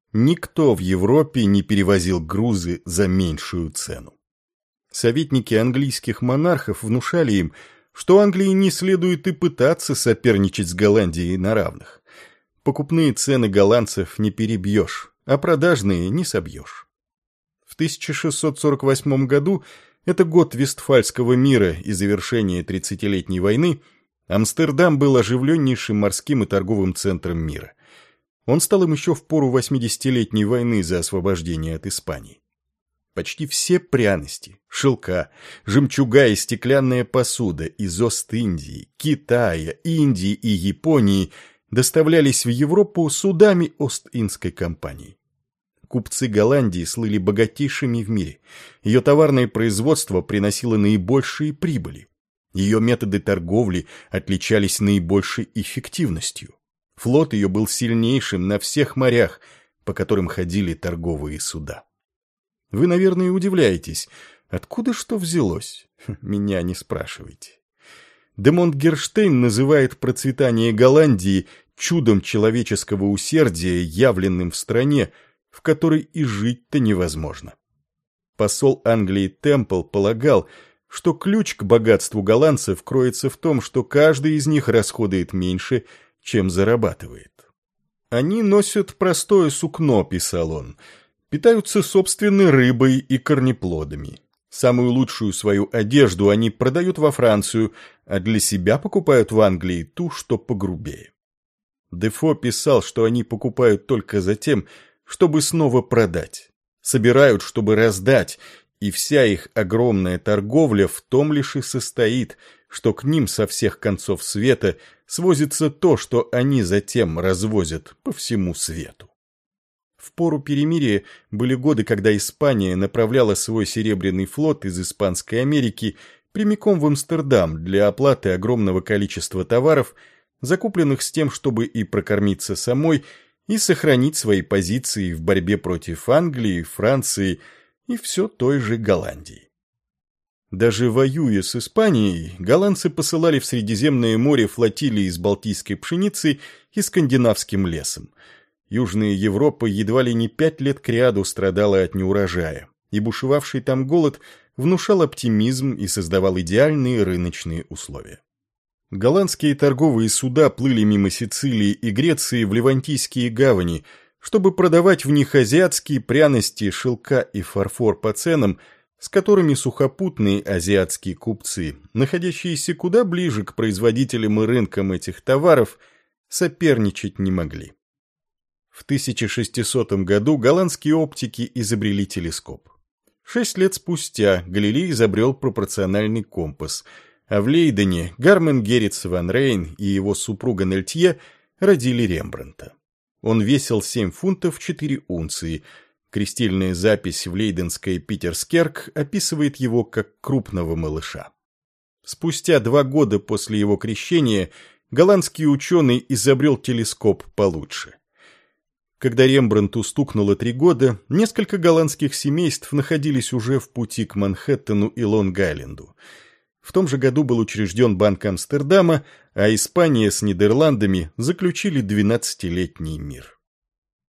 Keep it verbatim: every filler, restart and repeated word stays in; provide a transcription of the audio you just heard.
Никто в Европе не перевозил грузы за меньшую цену. Советники английских монархов внушали им, что Англии не следует и пытаться соперничать с Голландией на равных. Покупные цены голландцев не перебьешь, а продажные не собьешь. В тысяча шестьсот сорок восьмом году, это год Вестфальского мира и завершения тридцатилетней войны, Амстердам был оживленнейшим морским и торговым центром мира. Он стал им еще в пору восьмидесятилетней войны за освобождение от Испании. Почти все пряности, шелка, жемчуга и стеклянная посуда из Ост-Индии, Китая, Индии и Японии доставлялись в Европу судами Ост-Индской компании. Купцы Голландии слыли богатейшими в мире. Ее товарное производство приносило наибольшие прибыли. Ее методы торговли отличались наибольшей эффективностью. Флот ее был сильнейшим на всех морях, по которым ходили торговые суда. Вы, наверное, удивляетесь, откуда что взялось? Меня не спрашивайте. Де Монтгерштейн называет процветание Голландии чудом человеческого усердия, явленным в стране, в которой и жить-то невозможно. Посол Англии Темпл полагал, что ключ к богатству голландцев кроется в том, что каждый из них расходует меньше, чем зарабатывает. «Они носят простое сукно», — писал он, — «питаются собственной рыбой и корнеплодами. Самую лучшую свою одежду они продают во Францию, а для себя покупают в Англии ту, что погрубее». Дефо писал, что они покупают только за тем, чтобы снова продать, собирают, чтобы раздать, и вся их огромная торговля в том лишь и состоит, что к ним со всех концов света свозится то, что они затем развозят по всему свету. В пору перемирия были годы, когда Испания направляла свой Серебряный флот из Испанской Америки прямиком в Амстердам для оплаты огромного количества товаров, закупленных с тем, чтобы и прокормиться самой, и сохранить свои позиции в борьбе против Англии, Франции и все той же Голландии. Даже воюя с Испанией, голландцы посылали в Средиземное море флотилии из балтийской пшеницы и скандинавским лесом. Южная Европа едва ли не пять лет кряду страдала от неурожая, и бушевавший там голод внушал оптимизм и создавал идеальные рыночные условия. Голландские торговые суда плыли мимо Сицилии и Греции в Левантийские гавани, чтобы продавать в них азиатские пряности, шелка и фарфор по ценам, с которыми сухопутные азиатские купцы, находящиеся куда ближе к производителям и рынкам этих товаров, соперничать не могли. В тысяча шестисотом году голландские оптики изобрели телескоп. Шесть лет спустя Галилей изобрел пропорциональный компас, а в Лейдене Гармен Гериц ван Рейн и его супруга Нельтье родили Рембрандта. Он весил семь фунтов четыре унции. Крестильная запись в лейденской Питерскерк описывает его как крупного малыша. Спустя два года после его крещения голландский ученый изобрел телескоп получше. Когда Рембрандту стукнуло три года, несколько голландских семейств находились уже в пути к Манхэттену и Лонг-Айленду. В том же году был учрежден Банк Амстердама, а Испания с Нидерландами заключили двенадцатилетний мир.